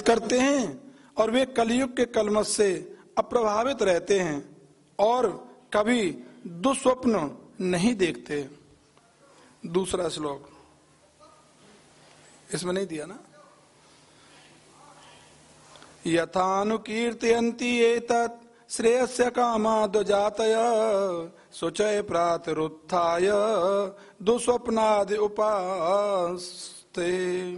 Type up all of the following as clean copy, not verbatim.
करते हैं और वे कलयुग के कलमश से अप्रभावित रहते हैं और कभी दुस्वप्न नहीं देखते। दूसरा श्लोक इसमें नहीं दिया ना। यथानुकीर्तयन्ति एतत् श्रेयस्य कामादो जातय शुचय प्रातरुत्थाय दुस्वप्नादि उपास्ते।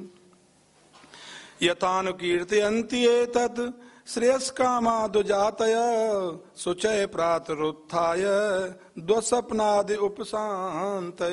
यथानुकीर्तयन्ति एतत् श्रेयस् कामादो जातय शुचय प्रातरुत्थाय दुस्वप्नादि उपशान्तये।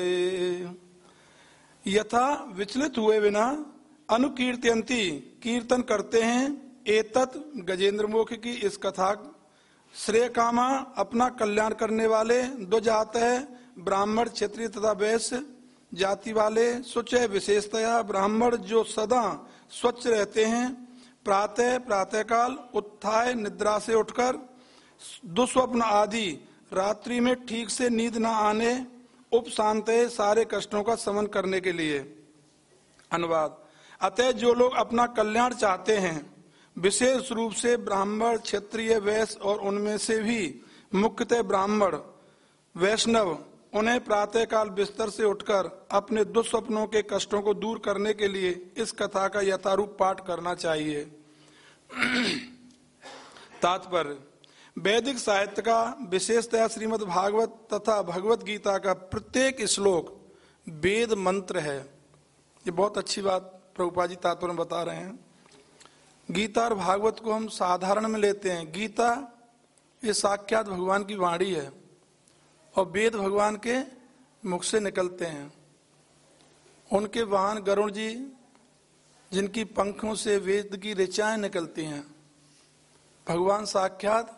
यथा विचलित हुए बिना अनुकीर्तयन्ति कीर्तन करते हैं एतत् गजेंद्र मुख की इस कथा श्रेय कामा अपना कल्याण करने वाले दो जात है ब्राह्मण क्षत्रिय तथा वैश्य जाति वाले शुचय विशेषतया ब्राह्मण जो सदा स्वच्छ रहते हैं प्रातः काल उत्थाय निद्रा से उठकर दुस्वप्न आदि रात्रि में ठीक से नींद न आने उपशांत सारे कष्टों का शमन करने के लिए। अनुवाद। अतः जो लोग अपना कल्याण चाहते हैं विशेष रूप से ब्राह्मण क्षत्रिय वैश्य और उनमें से भी मुख्यतः ब्राह्मण वैष्णव उन्हें प्रातः काल बिस्तर से उठकर अपने दुस्वप्नों के कष्टों को दूर करने के लिए इस कथा का यथारूप पाठ करना चाहिए। तात्पर्य। वैदिक साहित्य का विशेषतया श्रीमद् भागवत तथा भगवत गीता का प्रत्येक श्लोक वेद मंत्र है। ये बहुत अच्छी बात प्रभुपाद जी तात्पर्य में बता रहे हैं। गीता और भागवत को हम साधारण में लेते हैं। गीता ये साक्षात भगवान की वाणी है और वेद भगवान के मुख से निकलते हैं। उनके वाहन गरुड़ जी जिनकी पंखों से वेद की ऋचाएं निकलती हैं। भगवान साक्षात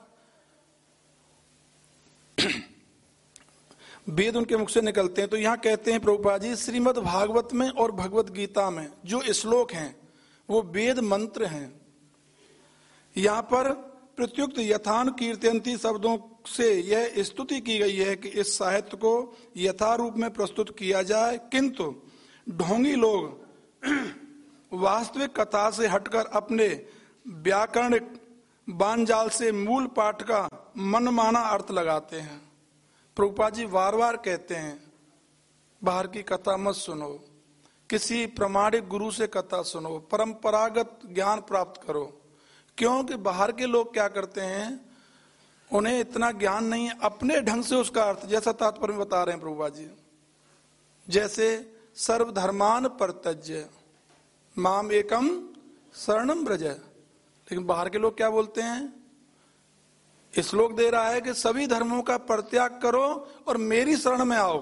वेद उनके मुख से निकलते हैं। तो यहाँ कहते हैं प्रभुपाद जी श्रीमद् भागवत में और भगवत गीता में जो श्लोक हैं वो वेद मंत्र हैं। यहाँ पर प्रत्युक्त यथानुकीर्तयन्ति शब्दों से यह स्तुति की गई है कि इस साहित्य को यथारूप में प्रस्तुत किया जाए, किंतु ढोंगी लोग वास्तविक कथा से हटकर अपने व्याकरणिक बानजाल से मूल पाठ का मनमाना अर्थ लगाते हैं। प्रभुपाद जी बार बार कहते हैं बाहर की कथा मत सुनो, किसी प्रमाणिक गुरु से कथा सुनो, परंपरागत ज्ञान प्राप्त करो। क्योंकि बाहर के लोग क्या करते हैं, उन्हें इतना ज्ञान नहीं है, अपने ढंग से उसका अर्थ, जैसा तात्पर्य में बता रहे हैं प्रभुपाद जी, जैसे सर्वधर्मान परित्यज्य माम एकम शरणम व्रज। लेकिन बाहर के लोग क्या बोलते हैं, श्लोक दे रहा है कि सभी धर्मों का परित्याग करो और मेरी शरण में आओ।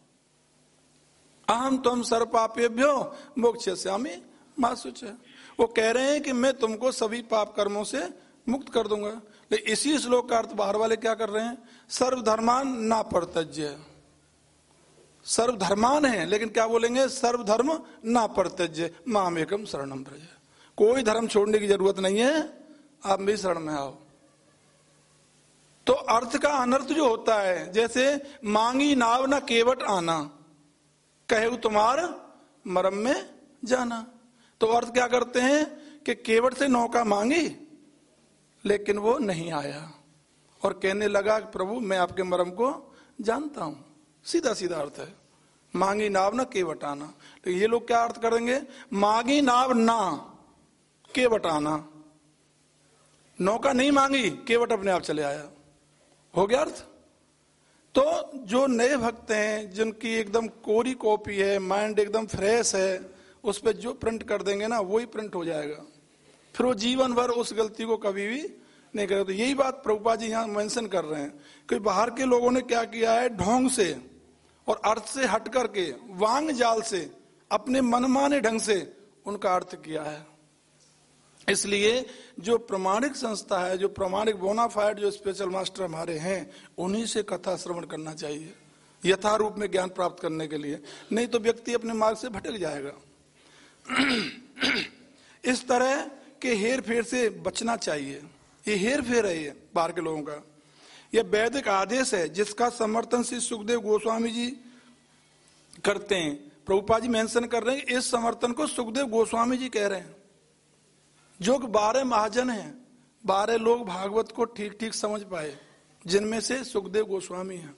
अहम तुम सर्व पापेभ्यो मोक्षयिष्यामि मा शुचः। वो कह रहे हैं कि मैं तुमको सभी पाप कर्मों से मुक्त कर दूंगा। लेकिन इसी श्लोक का अर्थ बाहर वाले क्या कर रहे हैं, सर्वधर्मान ना परित्यज्य। सर्वधर्मान है लेकिन क्या बोलेंगे, सर्वधर्म ना परित्यज्य माम एकम शरणम व्रज। कोई धर्म छोड़ने की जरूरत नहीं है, आप मेरी शरण में आओ। तो अर्थ का अनर्थ जो होता है, जैसे मांगी नाव न केवट आना, कहे तुम्हार मरम में जाना। तो अर्थ क्या करते हैं कि केवट से नौका मांगी लेकिन वो नहीं आया और कहने लगा प्रभु मैं आपके मरम को जानता हूं। सीधा सीधा अर्थ है, मांगी नाव न केवट आना। तो ये लोग क्या अर्थ करेंगे, मांगी नाव ना केवट आना, नौका नहीं मांगी केवट अपने आप चले आया, हो गया अर्थ। तो जो नए भक्त हैं जिनकी एकदम कोरी कॉपी है, माइंड एकदम फ्रेश है, उस पर जो प्रिंट कर देंगे ना वही प्रिंट हो जाएगा, फिर वो जीवन भर उस गलती को कभी भी नहीं करेगा। तो यही बात प्रभुपाद जी यहाँ मेंशन कर रहे हैं कि बाहर के लोगों ने क्या किया है, ढोंग से और अर्थ से हट करके वांग जाल से अपने मनमाने ढंग से उनका अर्थ किया है। इसलिए जो प्रमाणिक संस्था है, जो प्रमाणिक बोनाफाइड जो स्पेशल मास्टर हमारे हैं, उन्हीं से कथा श्रवण करना चाहिए यथारूप में ज्ञान प्राप्त करने के लिए, नहीं तो व्यक्ति अपने मार्ग से भटक जाएगा। इस तरह के हेर फेर से बचना चाहिए। ये हेर फेर है ये बाहर के लोगों का। यह वैदिक आदेश है जिसका समर्थन श्री सुखदेव गोस्वामी जी करते हैं। प्रभुपाद जी मेंशन कर रहे हैं, इस समर्थन को सुखदेव गोस्वामी जी कह रहे हैं। जो कि 12 महाजन हैं, 12 लोग भागवत को ठीक ठीक समझ पाए, जिनमें से सुखदेव गोस्वामी हैं।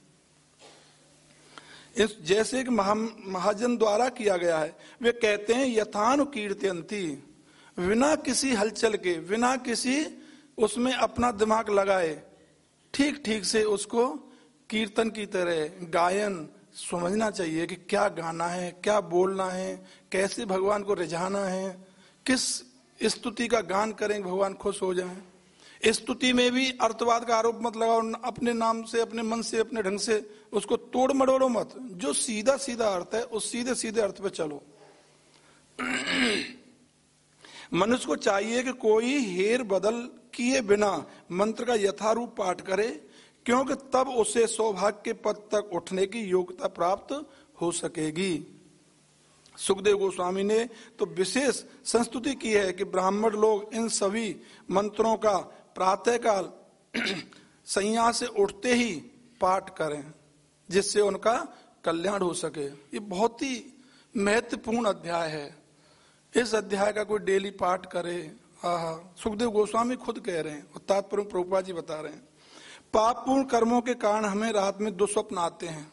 इस जैसे कि महाजन द्वारा किया गया है, वे कहते हैं यथानु कीर्तयन्ति, बिना किसी हलचल के, बिना किसी उसमें अपना दिमाग लगाए, ठीक ठीक से उसको कीर्तन की तरह गायन समझना चाहिए कि क्या गाना है, क्या बोलना है, कैसे भगवान को रिझाना है, किस स्तुति का गान करें भगवान खुश हो जाएं। स्तुति में भी अर्थवाद का आरोप मत लगाओ, अपने नाम से, अपने मन से, अपने ढंग से उसको तोड़ मड़ोड़ो मत। जो सीधा सीधा अर्थ है उस सीधे सीधे अर्थ पे चलो। मनुष्य को चाहिए कि कोई हेर बदल किए बिना मंत्र का यथारूप पाठ करे, क्योंकि तब उसे सौभाग्य के पद तक उठने की योग्यता प्राप्त हो सकेगी। सुखदेव गोस्वामी ने तो विशेष संस्तुति की है कि ब्राह्मण लोग इन सभी मंत्रों का प्रातःकाल सैया से उठते ही पाठ करें, जिससे उनका कल्याण हो सके। ये बहुत ही महत्वपूर्ण अध्याय है। इस अध्याय का कोई डेली पाठ करे। सुखदेव गोस्वामी खुद कह रहे हैं और तात्पर्य प्रभुपाद जी बता रहे हैं। पापपूर्ण कर्मों के कारण हमें रात में दुस्वप्न आते हैं,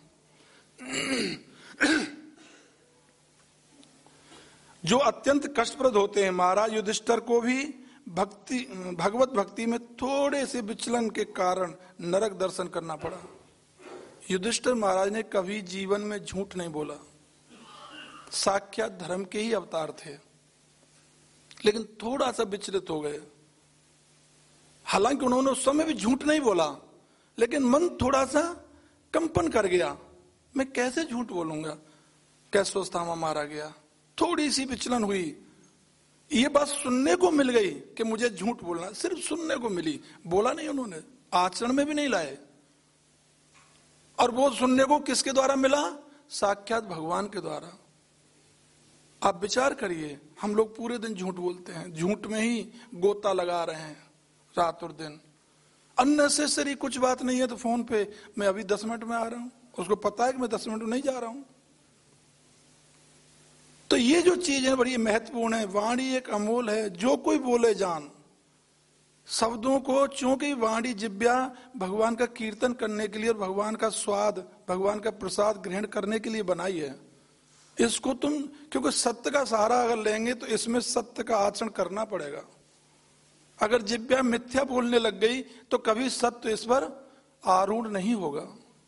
जो अत्यंत कष्टप्रद होते हैं। महाराज युधिष्ठिर को भी भगवत भक्ति में थोड़े से विचलन के कारण नरक दर्शन करना पड़ा। युधिष्ठिर महाराज ने कभी जीवन में झूठ नहीं बोला, साक्षात धर्म के ही अवतार थे, लेकिन थोड़ा सा विचलित हो गए। हालांकि उन्होंने उस समय भी झूठ नहीं बोला, लेकिन मन थोड़ा सा कंपन कर गया। मैं कैसे झूठ बोलूंगा, कैसे अवस्था मारा गया, थोड़ी सी विचलन हुई। ये बात सुनने को मिल गई कि मुझे झूठ बोलना, सिर्फ सुनने को मिली, बोला नहीं उन्होंने, आचरण में भी नहीं लाए। और वो सुनने को किसके द्वारा मिला? साक्षात भगवान के द्वारा। आप विचार करिए, हम लोग पूरे दिन झूठ बोलते हैं, झूठ में ही गोता लगा रहे हैं रात और दिन। अननेसेसरी कुछ बात नहीं है तो फोन पे मैं अभी 10 मिनट में आ रहा हूं, उसको पता है कि मैं 10 मिनट में नहीं जा रहा हूं। तो ये जो चीज है बड़ी महत्वपूर्ण है। वाणी एक अमोल है, जो कोई बोले जान। शब्दों को, चूंकि वाणी जिब्या भगवान का कीर्तन करने के लिए और भगवान का स्वाद, भगवान का प्रसाद ग्रहण करने के लिए बनाई है। इसको तुम, क्योंकि सत्य का सहारा अगर लेंगे तो इसमें सत्य का आचरण करना पड़ेगा। अगर जिब्या मिथ्या बोलने लग गई तो कभी सत्य इस पर आरूढ़ नहीं होगा।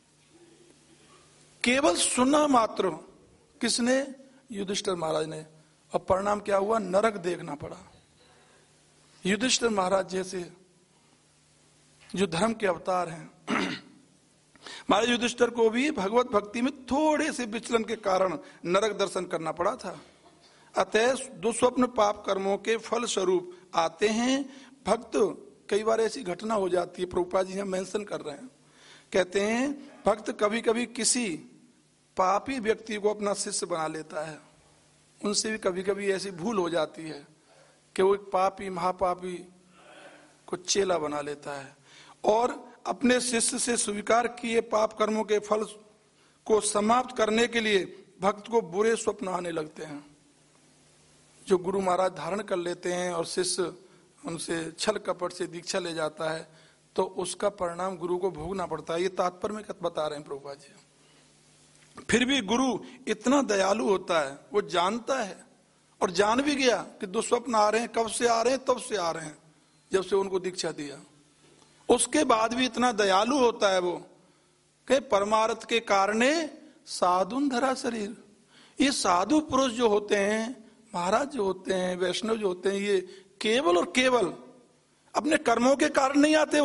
केवल सुना मात्र, किसने? युधिष्ठिर महाराज ने, और परिणाम क्या हुआ? नरक देखना पड़ा। युधिष्ठिर महाराज जैसे जो धर्म के अवतार हैं। महाराज युधिष्ठिर को भी भगवत भक्ति में थोड़े से विचलन के कारण नरक दर्शन करना पड़ा था। अतः दुस्वप्न पाप कर्मों के फल स्वरूप आते हैं। भक्त, कई बार ऐसी घटना हो जाती है, प्रभुपाद जी यहाँ मेंशन कर रहे हैं, कहते हैं भक्त कभी कभी किसी पापी व्यक्ति को अपना शिष्य बना लेता है। उनसे भी कभी कभी ऐसी भूल हो जाती है कि वो एक पापी, महापापी को चेला बना लेता है, और अपने शिष्य से स्वीकार किए पाप कर्मों के फल को समाप्त करने के लिए भक्त को बुरे स्वप्न आने लगते हैं। जो गुरु महाराज धारण कर लेते हैं और शिष्य उनसे छल कपट से दीक्षा ले जाता है, तो उसका परिणाम गुरु को भोगना पड़ता है। ये तात्पर्य में बता रहे हैं प्रभुपाद जी। फिर भी गुरु इतना दयालु होता है, वो जानता है और जान भी गया कि दुस्वप्न आ रहे हैं, कब से आ रहे हैं, तब से आ रहे हैं जब से उनको दीक्षा दिया। उसके बाद भी इतना दयालु होता है वो कि परमार्थ के कारणे साधुन धरा शरीर। ये साधु पुरुष जो होते हैं, महाराज जो होते हैं, वैष्णव जो होते हैं, ये केवल और केवल अपने कर्मों के कारण नहीं आते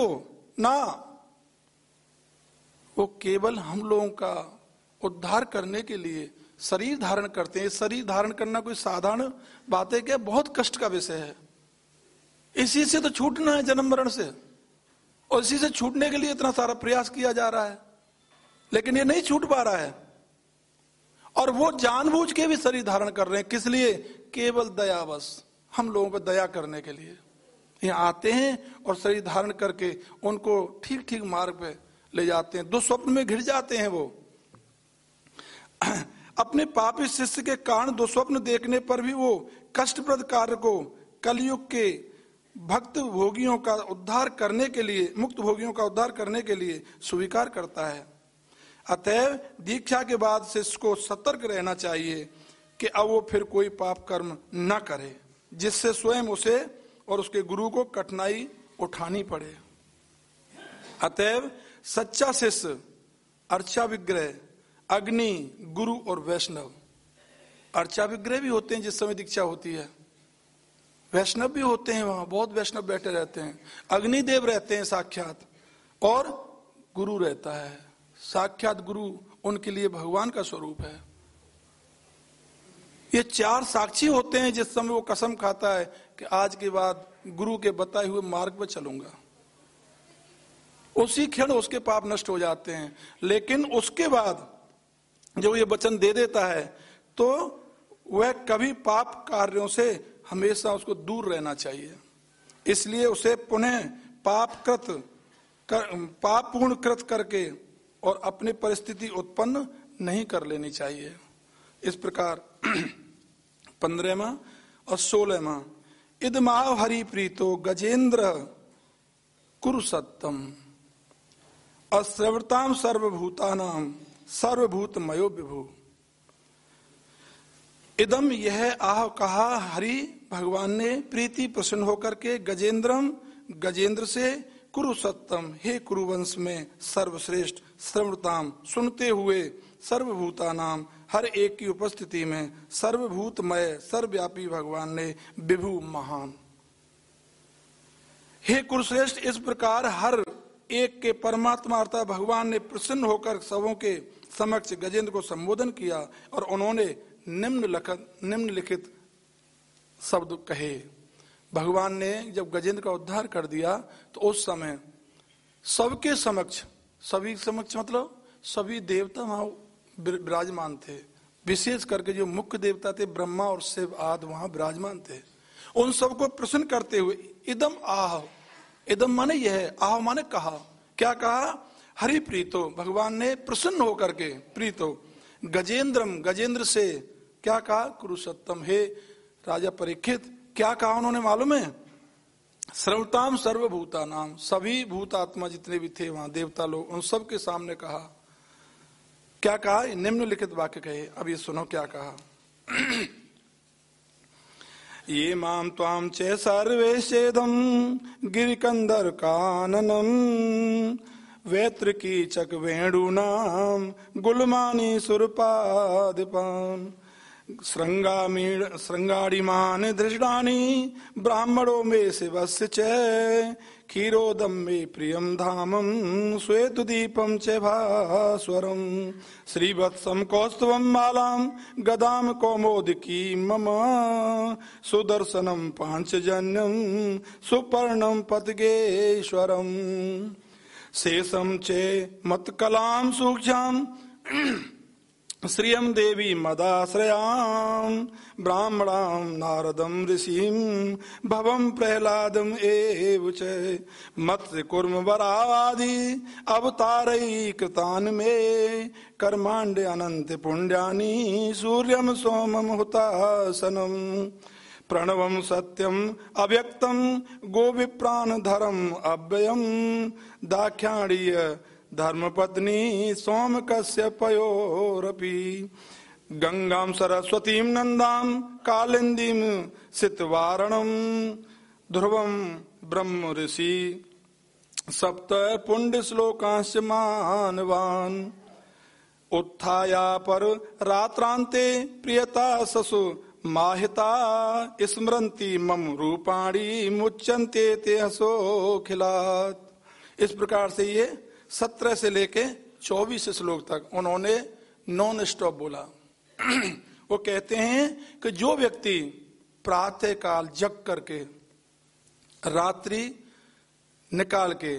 वो केवल हम लोगों का उद्धार करने के लिए शरीर धारण करते हैं। शरीर धारण करना कोई साधारण बात है क्या? बहुत कष्ट का विषय है। इसी से तो छूटना है, जन्म मरण से, और इसी से छूटने के लिए इतना सारा प्रयास किया जा रहा है, लेकिन ये नहीं छूट पा रहा है। और वो जानबूझ के भी शरीर धारण कर रहे हैं, किस लिए? केवल दयावश, हम लोगों पर दया करने के लिए यहाँ आते हैं और शरीर धारण करके उनको ठीक ठीक मार्ग पे ले जाते हैं। दुस्वप्न में घिर जाते हैं वो। अपने पापी शिष्य के कारण दुस्वप्न देखने पर भी वो कष्टप्रद कार्य को कलयुग के भक्त भोगियों का उद्धार करने के लिए, मुक्त भोगियों का उद्धार करने के लिए स्वीकार करता है। अतएव दीक्षा के बाद शिष्य को सतर्क रहना चाहिए कि अब वो फिर कोई पाप कर्म न करे जिससे स्वयं उसे और उसके गुरु को कठिनाई उठानी पड़े। अतएव सच्चा शिष्य अर्चा विग्रह, अग्नि, गुरु और वैष्णव। अर्चा विग्रह भी होते हैं जिस समय दीक्षा होती है, वैष्णव भी होते हैं, वहां बहुत वैष्णव बैठे रहते हैं, अग्निदेव रहते हैं साक्षात, और गुरु रहता है साक्षात। गुरु उनके लिए भगवान का स्वरूप है। ये चार साक्षी होते हैं जिस समय वो कसम खाता है कि आज के बाद गुरु के बताए हुए मार्ग पर चलूंगा। उसी क्षण उसके पाप नष्ट हो जाते हैं। लेकिन उसके बाद जब ये वचन दे देता है तो वह कभी पाप कार्यों से हमेशा उसको दूर रहना चाहिए। इसलिए उसे पुनः पाप पूर्ण कृत करके और अपनी परिस्थिति उत्पन्न नहीं कर लेनी चाहिए। इस प्रकार 15वां और 16वां, इदमाव हरि प्रीतो गजेंद्र कुरु सत्तम अश्रवताम सर्वभूतानाम सर्वभूतमयो विभु। इदम यह आह कहा हरि भगवान ने प्रीति प्रसन्न होकर के गजेंद्रम गजेंद्र से, कुरु सत्तम हे कुरुवंश में सर्वश्रेष्ठ, श्रवताम सुनते हुए, सर्वभूतानाम हर एक की उपस्थिति में, सर्वभूतमय सर्वव्यापी भगवान ने, विभु महान। हे कुरुश्रेष्ठ, इस प्रकार हर एक के परमात्मा अर्थात भगवान ने प्रसन्न होकर सबों के समक्ष गजेंद्र को संबोधन किया और उन्होंने निम्नलिखित शब्द कहे। भगवान ने जब गजेंद्र का उद्धार कर दिया तो उस समय सबके समक्ष, सभी समक्ष मतलब सभी देवता वहां विराजमान थे। विशेष करके जो मुख्य देवता थे ब्रह्मा और शिव आदि वहां विराजमान थे। उन सबको प्रसन्न करते हुए इदम आह, इदम माने यह, आह माने कहा। क्या कहा? हरि प्रीतो, भगवान ने प्रसन्न होकर के, प्रीतो गजेंद्रम गजेंद्र से क्या कहा? कुरुसत्तम, हे राजा परीक्षित, क्या कहा उन्होंने मालूम है? सर्वताम सर्वभूता नाम, सभी भूतात्मा जितने भी थे वहां देवता लोग, उन सब के सामने कहा। क्या कहा? निम्नलिखित वाक्य कहे। अब ये सुनो क्या कहा। ये माम त्वाम च सर्वेशेदम गिरिकंदर काननम वैत्र की चक वेणुनाम गुलमानी सुरपादिपान श्रृंगाड़ीमान धृष्णानी ब्राह्मणों में शिवस्य च क्षीरोदम में प्रियम धामम श्वेत दीपम च भास्वरम श्रीवत्सम कौस्तवम मालाम गदाम कौमोदकी मम सुदर्शनम पांचजन्यम सुपर्णम पतगेश्वरम शेषम चे मत्कलाम सूक्ष्म श्रियम देवी मदाश्रयाम ब्राह्मणाम नारदम ऋषिम भवम प्रहलादम एव च मत्स्य कुर्म वरादि अवतारई कृतान में कर्मांडे अनंत पुण्यानि सूर्यम सोमम हुतासनम प्रणवम सत्यम अव्यक्तम गोविप्राणधरम अव्ययम दाक्षाणीय धर्मपत्नी सोम कश्यपयोरपि गंगाम सरस्वतीम नंदाम कालिंदीम सितवारणम ध्रुवम ब्रह्म ऋषि सप्त पुण्य श्लोकांश मानवान उत्थाया पर रात्रांते प्रियता ससु माहिता स्मरंती मम रूपाणी मुच्यंते ते हसोखिलात। इस प्रकार से ये 17 से लेके 24 श्लोक तक उन्होंने नॉन स्टॉप बोला। वो कहते हैं कि जो व्यक्ति प्रातः काल जग करके, रात्रि निकाल के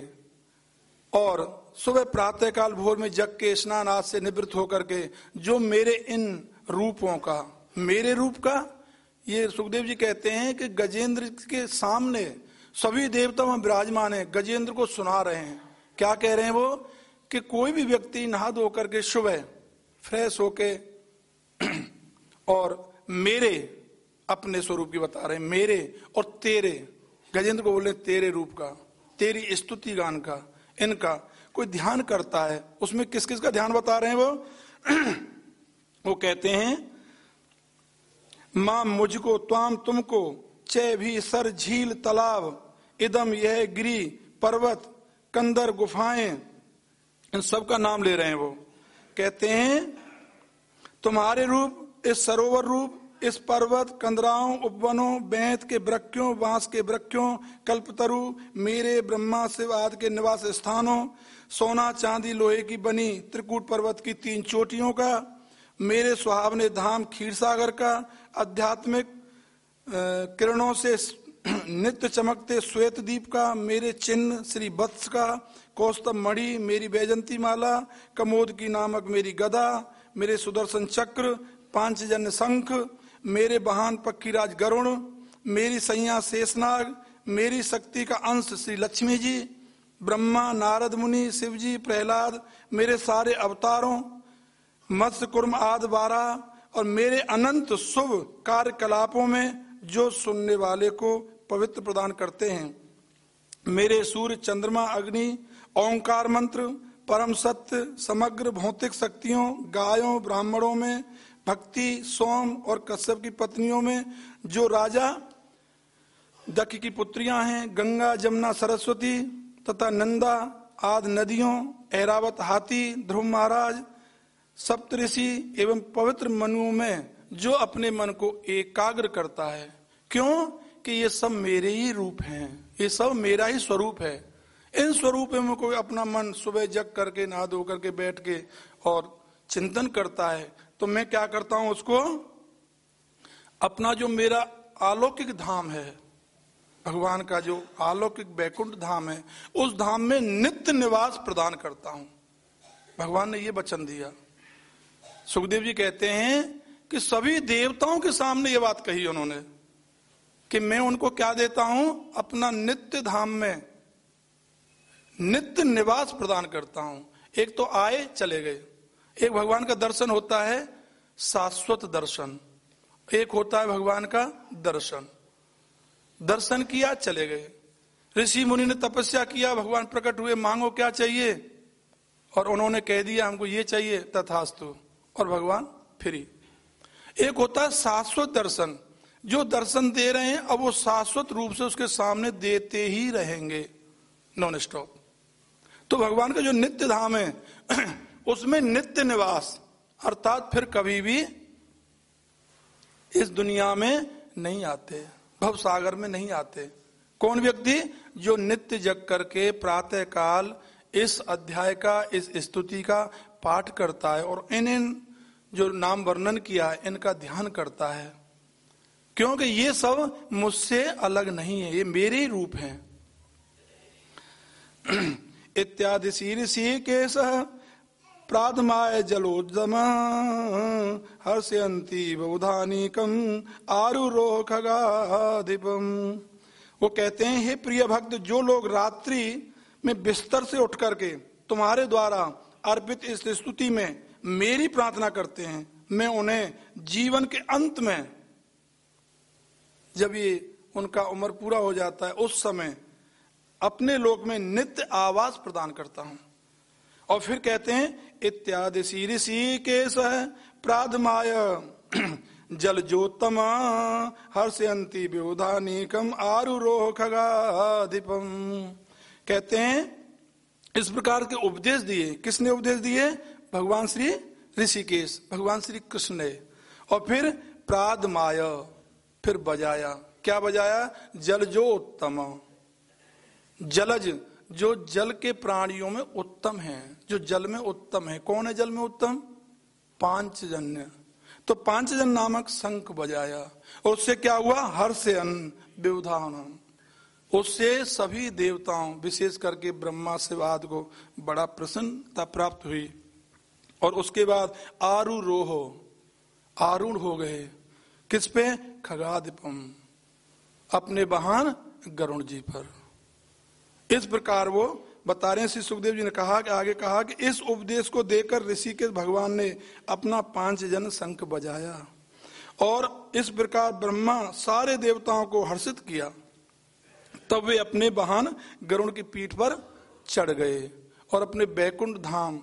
और सुबह प्रातः काल भोर में जग के स्नान आदि से निवृत्त होकर के जो मेरे इन रूपों का, मेरे रूप का, ये सुखदेव जी कहते हैं कि गजेंद्र के सामने सभी देवता वहां विराजमान है, गजेंद्र को सुना रहे हैं। क्या कह रहे हैं वो? कि कोई भी व्यक्ति नहा धो करके सुबह फ्रेश होके और मेरे अपने स्वरूप की बता रहे हैं, मेरे और तेरे। गजेंद्र को बोले तेरे रूप का, तेरी स्तुति गान का, इनका कोई ध्यान करता है। उसमें किस किस का ध्यान बता रहे हैं वो कहते हैं मां मुझको, त्वाम तुमको, चे भी सर झील तालाब, इदम यह गिरी पर्वत कंदर गुफाएं, इन सब का नाम ले रहे हैं। वो कहते हैं तुम्हारे रूप, इस सरोवर रूप, इस पर्वत कंदराओं उपवनों बैंत के वृक्षों बांस के वृक्षों कल्पतरु, मेरे ब्रह्मा शिव आदि के निवास स्थानों, सोना चांदी लोहे की बनी त्रिकूट पर्वत की 3 चोटियों का, मेरे सुहावने धाम क्षीरसागर का, आध्यात्मिक किरणों से नित्य चमकते श्वेत दीप का, मेरे चिन्ह श्री वत्स का, कौस्तभ मणि मेरी वैजंती माला, कमोद की नामक मेरी गदा, मेरे सुदर्शन चक्र, 5 जन्य शंख, मेरे वाहन पक्षीराज गरुण, मेरी सैया शेषनाग, मेरी शक्ति का अंश श्री लक्ष्मी जी, ब्रह्मा नारद मुनि शिव जी प्रहलाद, मेरे सारे अवतारों मत्स्य कुर्म आदि 12, और मेरे अनंत शुभ कार्यकलापों में जो सुनने वाले को पवित्र प्रदान करते हैं, मेरे सूर्य चंद्रमा अग्नि ओंकार मंत्र परम सत्य समग्र भौतिक शक्तियों, गायों ब्राह्मणों में भक्ति, सोम और कश्यप की पत्नियों में जो राजा दक्ष की पुत्रियां हैं, गंगा जमुना सरस्वती तथा नंदा आदि नदियों, ऐरावत हाथी ध्रुव महाराज सप्तऋषि एवं पवित्र मनुओं में जो अपने मन को एकाग्र करता है। क्यों कि ये सब मेरे ही रूप हैं, ये सब मेरा ही स्वरूप है। इन स्वरूप में कोई अपना मन सुबह जग करके नहा धो करके बैठ के और चिंतन करता है, तो मैं क्या करता हूं, उसको अपना जो मेरा अलौकिक धाम है, भगवान का जो अलौकिक वैकुंठ धाम है, उस धाम में नित्य निवास प्रदान करता हूं। भगवान ने ये वचन दिया। सुखदेव जी कहते हैं कि सभी देवताओं के सामने ये बात कही उन्होंने कि मैं उनको क्या देता हूं, अपना नित्य धाम में नित्य निवास प्रदान करता हूं। एक तो आए चले गए, एक भगवान का दर्शन होता है शाश्वत दर्शन, एक होता है भगवान का दर्शन। दर्शन किया चले गए, ऋषि मुनि ने तपस्या किया, भगवान प्रकट हुए, मांगो क्या चाहिए, और उन्होंने कह दिया हमको ये चाहिए, तथास्तु, और भगवान फ्री। एक होता है शाश्वत दर्शन, जो दर्शन दे रहे हैं अब वो शाश्वत रूप से उसके सामने देते ही रहेंगे, नॉन स्टॉप। तो भगवान का जो नित्य धाम है उसमें नित्य निवास, अर्थात फिर कभी भी इस दुनिया में नहीं आते, भव सागर में नहीं आते। कौन व्यक्ति? जो नित्य जग करके प्रातः काल इस अध्याय का, इस स्तुति का पाठ करता है और इन जो नाम वर्णन किया है इनका ध्यान करता है, क्योंकि ये सब मुझसे अलग नहीं है, ये मेरे ही रूप हैं। इत्यादि शीर्षि केश प्रातमाय जलोद्दम हर्षयन्ति बहुधानिकम आरुरोह खगाधिपम। वो कहते हैं, हे प्रिय भक्त, जो लोग रात्रि में बिस्तर से उठ करके तुम्हारे द्वारा अर्पित इस स्तुति में मेरी प्रार्थना करते हैं, मैं उन्हें जीवन के अंत में, जब ये उनका उम्र पूरा हो जाता है, उस समय अपने लोक में नित्य आवास प्रदान करता हूं। और फिर कहते हैं, इत्यादि शीर्षि केश प्राधमाय जलजोत्तम हर्षयन्ति व्युधानीकम आरुरोह खगाधिपम। कहते हैं इस प्रकार के उपदेश दिए। किसने उपदेश दिए? भगवान श्री ऋषिकेश, भगवान श्री कृष्ण ने। और फिर प्राधमाय, फिर बजाया। क्या बजाया? जलजोत्तम, जलज, जो जल के प्राणियों में उत्तम है, जो जल में उत्तम है। कौन है जल में उत्तम? पांचजन्य। तो पांचजन नामक शंख बजाया और उससे क्या हुआ? हर्षयन् विबुधानम्, उससे सभी देवताओं विशेष करके ब्रह्मा शिव आदि को बड़ा प्रसन्नता प्राप्त हुई। और उसके बाद आरुरोह, आरूढ़ हो गए। किस पे? खगाधिपम, अपने वाहन गरुण जी पर। इस प्रकार वो बता रहे हैं। श्री सुखदेव जी ने कहा कि आगे कहा कि इस उपदेश को देकर ऋषिकेश भगवान ने अपना 5 जन शंख बजाया और इस प्रकार ब्रह्मा सारे देवताओं को हर्षित किया। तब वे अपने वाहन गरुड़ की पीठ पर चढ़ गए और अपने बैकुंठ धाम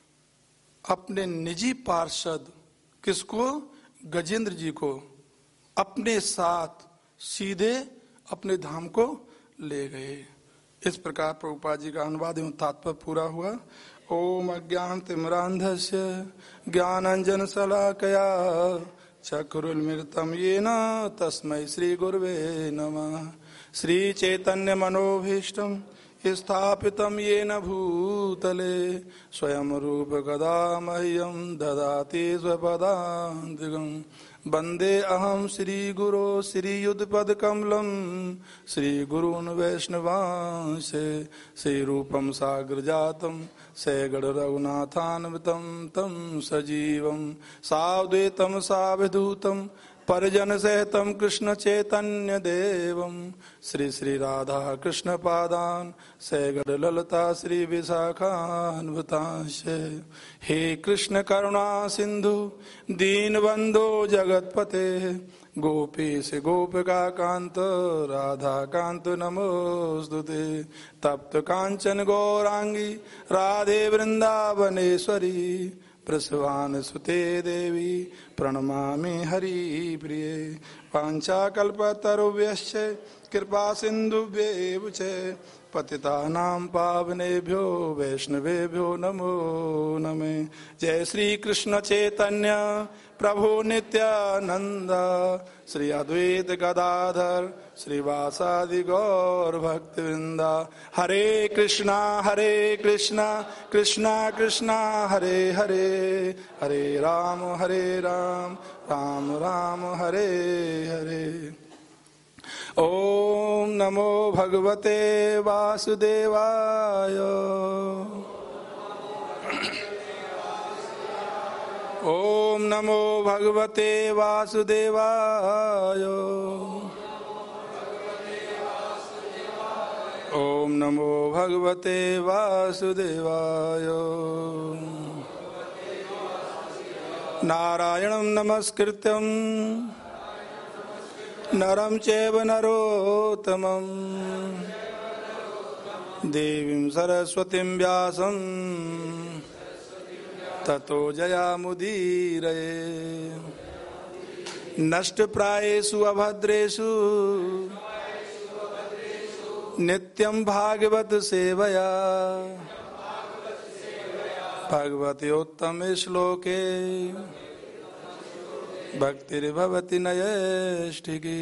अपने निजी पार्षद किसको, गजेंद्र जी को अपने साथ सीधे अपने धाम को ले गए। इस प्रकार प्रभुपाद जी का अनुवाद एवं तात्पर्य पूरा हुआ। ओम अज्ञानतिमिरान्धस्य ज्ञानांजन शलाकया चक्षुरुन्मीलितं येन तस्मै श्री गुरवे नमः। श्री चैतन्य मनोभीष्टं स्थापितं येन भूतले स्वयं रूप कदा मह्यं ददाति स्वपदान्तिकम्। वन्दे अहं श्रीगुरो श्रीयुतपदकमलं श्रीगुरून् वैष्णवांसे श्रीरूपं साग्रजातं सैगण रघुनाथान्वितं तं सजीवं सावधूतं सावधूतं परिजन सहितं कृष्ण चैतन्य देवं श्री श्री राधा कृष्ण पादान सैगण ललता श्री विशाखान्वितांश। हे कृष्ण करुणा सिंधु दीनबंधो जगतपते गोपीश गोपिका कांत राधा कांत नमोस्तुते। तप्त कांचन गौरांगी राधे वृंदावनेश्वरी प्रसवान सुते देवी प्रणमामि हरि प्रिये। वाञ्छाकल्पतरुभ्यश्च कृपा सिन्धुभ्येव च पतितानां पावनेभ्यो वैष्णवेभ्यो नमो नमः। जय श्री कृष्ण चैतन्य प्रभु नित्यानंद श्री अद्वैत गदाधर श्रीवासादि गौर भक्तवृंदा। हरे कृष्णा कृष्णा कृष्णा हरे हरे, हरे राम राम राम हरे हरे। ओम नमो भगवते वासुदेवाय। ओम नमो भगवते वासुदेवाय। ओम नमो भगवते वासुदेवाय। नारायणं नमस्कृत्यं नरं चैव नरोत्तमं देवीं सरस्वतीं व्यासं ततो जयामुदीरये। नष्टप्रायेषु अभद्रेषु नित्यं भागवत सेवया भगवते उत्तमे श्लोके भक्तिर्भवति नैष्ठिकी।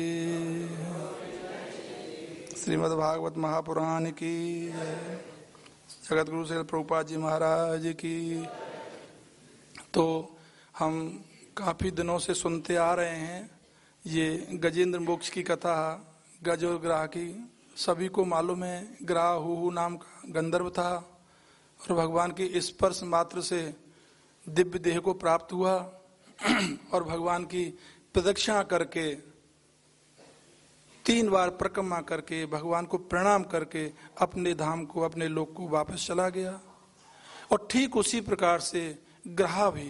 श्रीमद्भागवत महापुराण की, जगत गुरु श्रील प्रभुपाद जी महाराज की। तो हम काफी दिनों से सुनते आ रहे हैं ये गजेंद्र मोक्ष की कथा, गज और ग्राह की। सभी को मालूम है ग्राह हु नाम का गंधर्व था और भगवान की स्पर्श मात्र से दिव्य देह को प्राप्त हुआ और भगवान की प्रदक्षिणा करके 3 बार परिक्रमा करके भगवान को प्रणाम करके अपने धाम को अपने लोक को वापस चला गया। और ठीक उसी प्रकार से ग्राह भी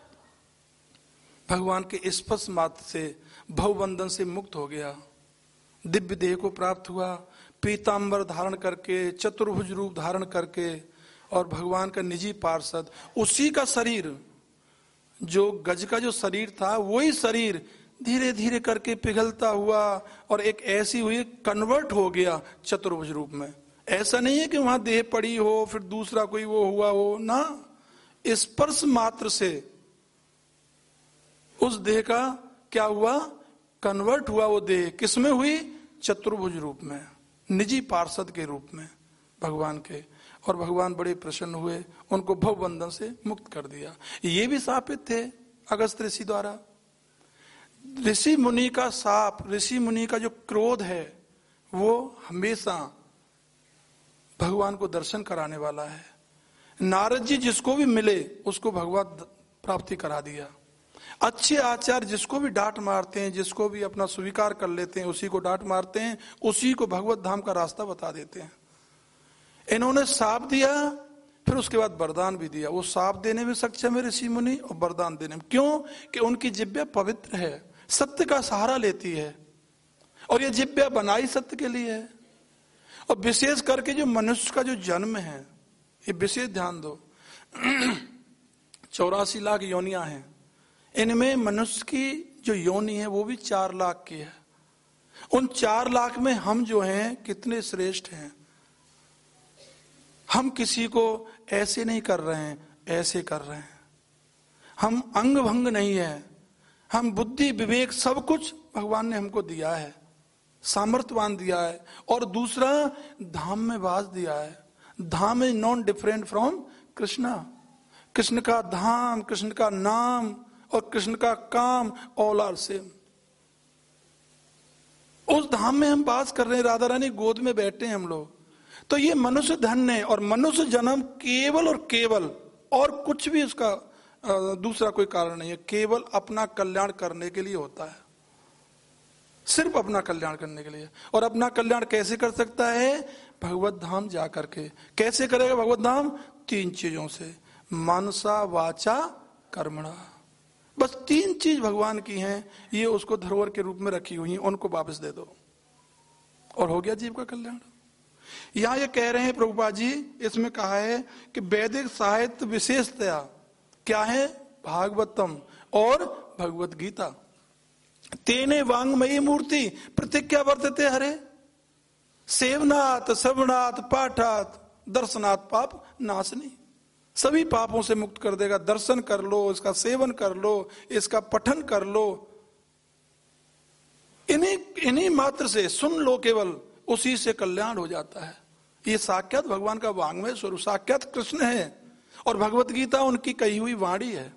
भगवान के स्पर्श मात्र से भवबंधन से मुक्त हो गया, दिव्य देह को प्राप्त हुआ, पीतांबर धारण करके चतुर्भुज रूप धारण करके और भगवान का निजी पार्षद, उसी का शरीर जो गज का जो शरीर था वही शरीर धीरे धीरे करके पिघलता हुआ और एक ऐसी हुई कन्वर्ट हो गया चतुर्भुज रूप में। ऐसा नहीं है कि वहां देह पड़ी हो फिर दूसरा कोई वो हुआ हो ना, स्पर्श मात्र से उस देह का क्या हुआ, कन्वर्ट हुआ। वो देह किसमें हुई, चतुर्भुज रूप में, निजी पार्षद के रूप में भगवान के। और भगवान बड़े प्रसन्न हुए, उनको भव बंधन से मुक्त कर दिया। ये भी शापित थे अगस्त्य ऋषि द्वारा। ऋषि मुनि का शाप, ऋषि मुनि का जो क्रोध है वो हमेशा भगवान को दर्शन कराने वाला है। नारद जी जिसको भी मिले उसको भगवत प्राप्ति करा दिया। अच्छे आचार्य जिसको भी डांट मारते हैं, जिसको भी अपना स्वीकार कर लेते हैं, उसी को डांट मारते हैं, उसी को भगवत धाम का रास्ता बता देते हैं। इन्होंने शाप दिया, फिर उसके बाद वरदान भी दिया। वो शाप देने में सक्षम है ऋषि मुनि और वरदान देने में। क्यों? कि उनकी जिह्वा पवित्र है, सत्य का सहारा लेती है, और ये जिह्वा बनाई सत्य के लिए है। और विशेष करके जो मनुष्य का जो जन्म है, ये विशेष ध्यान दो, 84 लाख योनियां हैं, इनमें मनुष्य की जो योनि है वो भी 4 लाख की है। उन 4 लाख में हम जो हैं कितने श्रेष्ठ हैं। हम किसी को ऐसे नहीं कर रहे हैं, ऐसे कर रहे हैं। हम अंग भंग नहीं है, हम बुद्धि विवेक सब कुछ भगवान ने हमको दिया है, सामर्थ्यवान दिया है। और दूसरा, धाम में वास दिया है। धाम is not different from Krishna. Krishna का धाम, कृष्ण का नाम और कृष्ण का काम, ऑल आर सेम। उस धाम में हम वास कर रहे हैं, राधा रानी गोद में बैठे हैं हम लोग। तो ये मनुष्य धन्य है। और मनुष्य जन्म केवल और केवल, और कुछ भी उसका दूसरा कोई कारण नहीं है, केवल अपना कल्याण करने के लिए होता है, सिर्फ अपना कल्याण करने के लिए। और अपना कल्याण कैसे कर सकता है? भगवत धाम जा करके। कैसे करेगा भगवत धाम? 3 चीजों से, मनसा वाचा कर्मणा। बस 3 चीज भगवान की हैं, ये उसको धरोहर के रूप में रखी हुई हैं, उनको वापस दे दो और हो गया जीव का कल्याण। यहां ये कह रहे हैं प्रभुपाद जी, इसमें कहा है कि वैदिक साहित्य विशेषतया क्या है? भागवतम और भगवत गीता। तेने वांगमयी मूर्ति प्रतिज्ञा वर्तते हरे, सेवनात् श्रवणात् पाठात् दर्शनात् पाप नाशनी। सभी पापों से मुक्त कर देगा। दर्शन कर लो, इसका सेवन कर लो, इसका पठन कर लो, इन्हीं मात्र से सुन लो, केवल उसी से कल्याण हो जाता है। ये साक्षात भगवान का वांग्मय स्वरूप, साक्षात कृष्ण है। और भगवत गीता उनकी कही हुई वाणी है।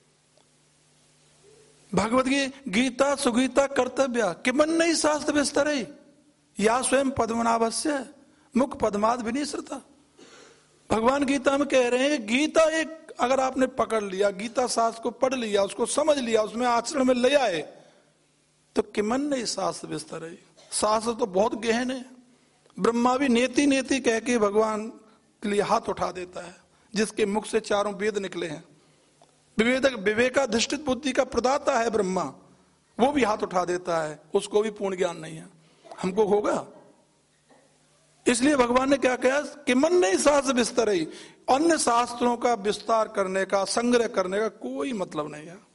भगवत गीता सुगीता कर्तव्य किमन नहीं शास्त्र विस्तर, या स्वयं पद्मनाभस्य मुख पद्माद विनिसृता। भगवान गीता में कह रहे हैं, गीता एक अगर आपने पकड़ लिया, गीता शास्त्र को पढ़ लिया, उसको समझ लिया, उसमें आचरण में ले आए, तो किमन नहीं शास्त्र विस्तर है। शास्त्र तो बहुत गहन है। ब्रह्मा भी नेति नेति कह के भगवान के लिए हाथ उठा देता है, जिसके मुख से 4 वेद निकले हैं। विवेकाधिष्ठित बुद्धि का प्रदाता है ब्रह्मा, वो भी हाथ उठा देता है, उसको भी पूर्ण ज्ञान नहीं है। हमको होगा। इसलिए भगवान ने क्या कहा कि मन नहीं शास्त्र विस्तर है। अन्य शास्त्रों का विस्तार करने का, संग्रह करने का कोई मतलब नहीं है।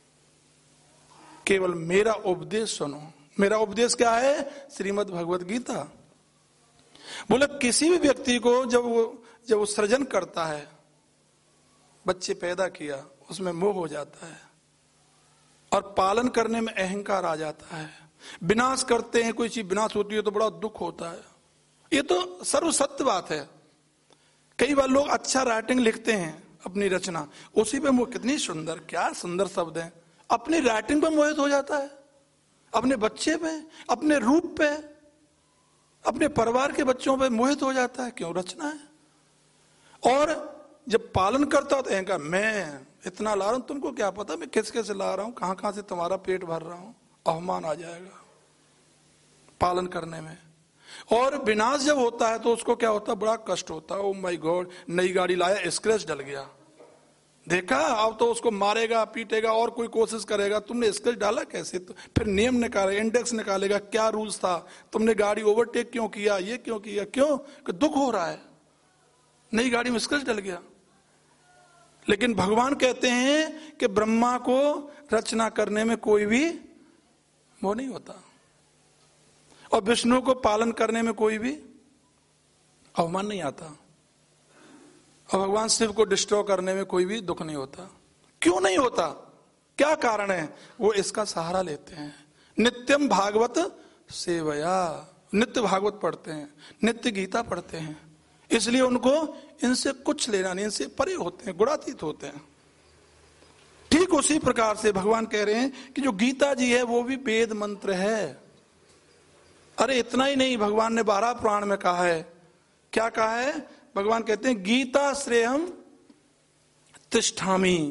केवल मेरा उपदेश सुनो। मेरा उपदेश क्या है? श्रीमद् भगवत गीता। बोले किसी भी व्यक्ति को जब वो सृजन करता है, बच्चे पैदा किया, उसमें मोह हो जाता है और पालन करने में अहंकार आ जाता है। विनाश करते हैं, कोई चीज विनाश होती है तो बड़ा दुख होता है। ये तो सर्व सत्य बात है। कई बार लोग अच्छा राइटिंग लिखते हैं अपनी रचना, उसी पे वो कितनी सुंदर, क्या सुंदर शब्द हैं, अपनी राइटिंग पे मोहित हो जाता है, अपने बच्चे पे, अपने रूप पे, अपने परिवार के बच्चों पे मोहित हो जाता है। क्यों? रचना है। और जब पालन करता तो अहंकार, मैं इतना ला रहा हूं, तुमको क्या पता मैं किस कैसे ला रहा हूं, कहां कहां से तुम्हारा पेट भर रहा हूं। अवमान आ जाएगा पालन करने में। और विनाश जब होता है तो उसको क्या होता है? बड़ा कष्ट होता है। ओ माय गॉड, नई गाड़ी लाया, स्क्रैच डल गया, देखा, अब तो उसको मारेगा पीटेगा और कोई कोशिश करेगा, तुमने स्क्रैच डाला कैसे? तो फिर नियम निकालेगा, इंडेक्स निकालेगा, क्या रूल्स था, तुमने गाड़ी ओवरटेक क्यों किया, ये क्यों किया, क्यों? कि दुख हो रहा है, नई गाड़ी में स्क्रैच डल गया। लेकिन भगवान कहते हैं कि ब्रह्मा को रचना करने में कोई भी वो नहीं होता, और विष्णु को पालन करने में कोई भी अवमान नहीं आता, और भगवान शिव को डिस्ट्रॉय करने में कोई भी दुख नहीं होता। क्यों नहीं होता? क्या कारण है? वो इसका सहारा लेते हैं। नित्यम भागवत सेवया, नित्य भागवत पढ़ते हैं, नित्य गीता पढ़ते हैं, इसलिए उनको इनसे कुछ लेना नहीं, इनसे परे होते हैं, गुणातीत होते हैं। ठीक उसी प्रकार से भगवान कह रहे हैं कि जो गीता जी है वो भी वेद मंत्र है। अरे इतना ही नहीं, भगवान ने 12 पुराण में कहा है। क्या कहा है? भगवान कहते हैं गीता श्रेयम तिष्ठामि,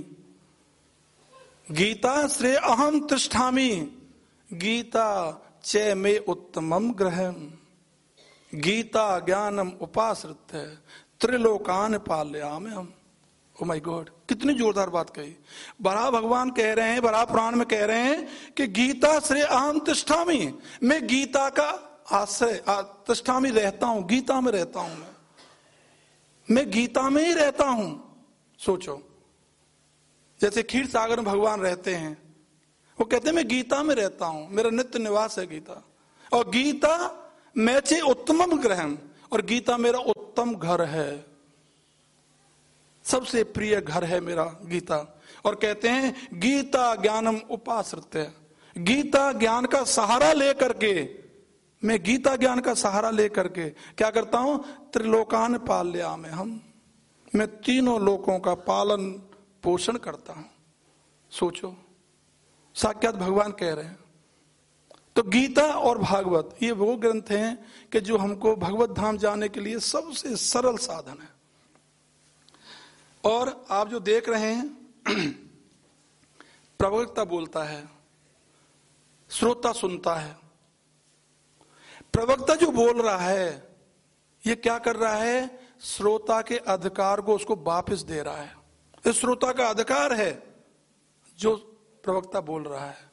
गीता श्रेय अहम तिष्ठामि, गीता च मे उत्तमम ग्रहम, गीता ज्ञानम उपाश्रित्य त्रिलोकान पालयाम्यहम्। ओ माय गॉड, कितनी जोरदार बात कही। बड़ा भगवान कह रहे हैं, बड़ा पुराण में कह रहे हैं कि गीता श्रेय अहम तिष्ठामि, मैं गीता का आश्रय तिष्ठामि रहता हूं, गीता में रहता हूं, मैं गीता में ही रहता हूं। सोचो, जैसे क्षीर सागर में भगवान रहते हैं, वो कहते हैं मैं गीता में रहता हूं, मेरा नित्य निवास है गीता, और गीता मैचे उत्तमम गृहम, और गीता मेरा उत्तम घर है, सबसे प्रिय घर है मेरा गीता। और कहते हैं गीता ज्ञानम उपाश्रित्य, गीता ज्ञान का सहारा लेकर के, मैं गीता ज्ञान का सहारा लेकर के क्या करता हूं, त्रिलोकान पाल्याम हम, मैं तीनों लोकों का पालन पोषण करता हूं। सोचो, साक्षात भगवान कह रहे हैं। तो गीता और भागवत ये वो ग्रंथ हैं कि जो हमको भगवत धाम जाने के लिए सबसे सरल साधन है। और आप जो देख रहे हैं, प्रवक्ता बोलता है, श्रोता सुनता है। प्रवक्ता जो बोल रहा है ये क्या कर रहा है, श्रोता के अधिकार को उसको वापस दे रहा है। इस श्रोता का अधिकार है जो प्रवक्ता बोल रहा है,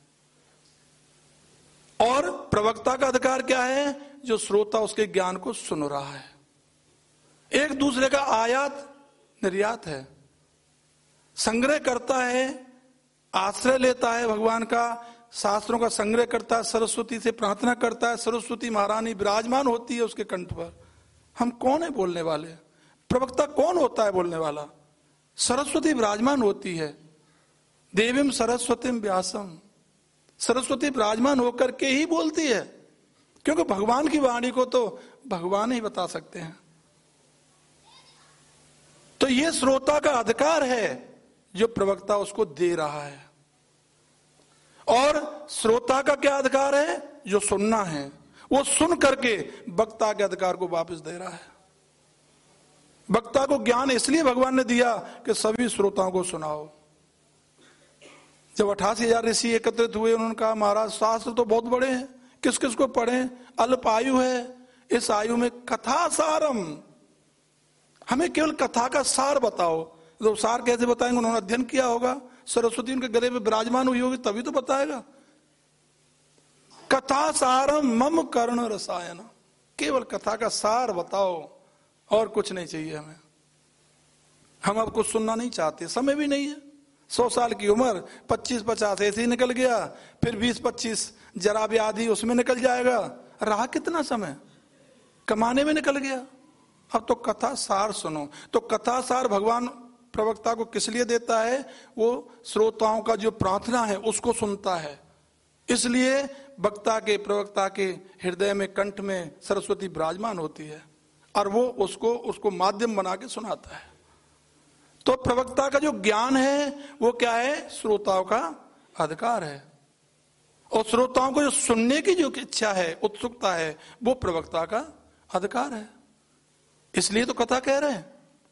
और प्रवक्ता का अधिकार क्या है, जो श्रोता उसके ज्ञान को सुन रहा है। एक दूसरे का आयात निर्यात है, संग्रह करता है, आश्रय लेता है भगवान का, शास्त्रों का संग्रह करता है, सरस्वती से प्रार्थना करता है, सरस्वती महारानी विराजमान होती है उसके कंठ पर। हम कौन है बोलने वाले, प्रवक्ता कौन होता है बोलने वाला, सरस्वती विराजमान होती है। देवीम सरस्वतीम व्यासम, सरस्वती विराजमान होकर के ही बोलती है, क्योंकि भगवान की वाणी को तो भगवान ही बता सकते हैं। तो ये श्रोता का अधिकार है जो प्रवक्ता उसको दे रहा है, और श्रोता का क्या अधिकार है, जो सुनना है, वो सुन करके वक्ता के अधिकार को वापस दे रहा है। वक्ता को ज्ञान इसलिए भगवान ने दिया कि सभी श्रोताओं को सुनाओ। जब 88,000 ऋषि एकत्रित हुए, उन्होंने कहा महाराज शास्त्र तो बहुत बड़े हैं, किस किस को पढ़ें, अल्प आयु है, इस आयु में कथा सारम, हमें केवल कथा का सार बताओ। तो सार कैसे बताएंगे, उन्होंने अध्ययन किया होगा, सरस्वती उनके गले में विराजमान हुई होगी तभी तो बताएगा। कथा सारम मम कर्ण रसायन, केवल कथा का सार बताओ, और कुछ नहीं चाहिए हमें। हम अब कुछ सुनना नहीं चाहते, समय भी नहीं है। 100 साल की उम्र 25-50 ऐसे ही निकल गया, फिर 20-25 जरा व्याधि उसमें निकल जाएगा, रहा कितना समय, कमाने में निकल गया। अब तो कथा सार सुनो। तो कथा सार भगवान प्रवक्ता को किस लिए देता है, वो श्रोताओं का जो प्रार्थना है उसको सुनता है। इसलिए वक्ता के प्रवक्ता के हृदय में, कंठ में सरस्वती विराजमान होती है, और वो उसको माध्यम बना के सुनाता है। तो प्रवक्ता का जो ज्ञान है वो क्या है, श्रोताओं का अधिकार है, और श्रोताओं को जो सुनने की जो इच्छा है, उत्सुकता है, वो प्रवक्ता का अधिकार है। इसलिए तो कथा कह रहे हैं।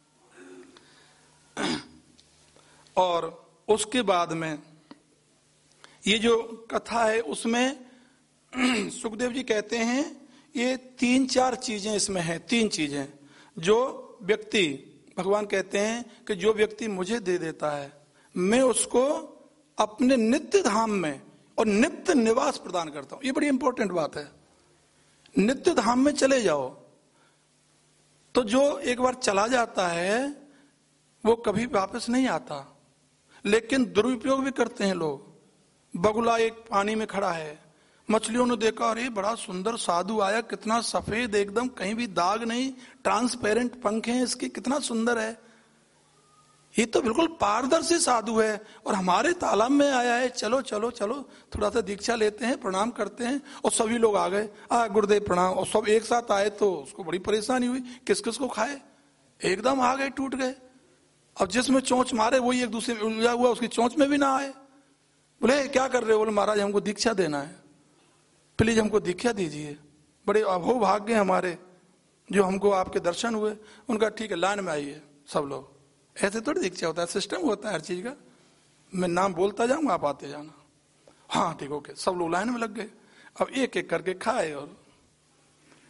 और उसके बाद में ये जो कथा है उसमें सुखदेव जी कहते हैं ये 3-4 चीजें इसमें हैं। 3 चीजें जो व्यक्ति, भगवान कहते हैं कि जो व्यक्ति मुझे दे देता है, मैं उसको अपने नित्य धाम में और नित्य निवास प्रदान करता हूं। ये बड़ी इंपॉर्टेंट बात है। नित्य धाम में चले जाओ, तो जो एक बार चला जाता है वो कभी वापस नहीं आता। लेकिन दुरुपयोग भी करते हैं लोग। बगुला एक पानी में खड़ा है, मछलियों ने देखा, अरे बड़ा सुंदर साधु आया, कितना सफेद एकदम, कहीं भी दाग नहीं, ट्रांसपेरेंट पंख हैं इसके, कितना सुंदर है, ये तो बिल्कुल पारदर्शी साधु है, और हमारे तालाब में आया है, चलो चलो चलो थोड़ा सा दीक्षा लेते हैं, प्रणाम करते हैं। और सभी लोग आ गए, गुरुदेव प्रणाम, और सब एक साथ आए तो उसको बड़ी परेशानी हुई, किस किस को खाए, एकदम आ गए, टूट गए। अब जिसमें चोंच मारे वही एक दूसरे में उलझा हुआ, उसकी चोंच में भी ना आए। बोले क्या कर रहे हो, बोले महाराज हमको दीक्षा देना है, प्लीज हमको दीक्षा दीजिए। बड़े अहोभाग्य हमारे जो हमको आपके दर्शन हुए। उनका ठीक है, लाइन में आइए सब लोग। ऐसे थोड़ी दीक्षा होता है, सिस्टम होता है हर चीज का। मैं नाम बोलता जाऊंगा, आप आते जाना। हाँ ठीक, ओके। सब लोग लाइन में लग गए। अब एक एक करके खाए, और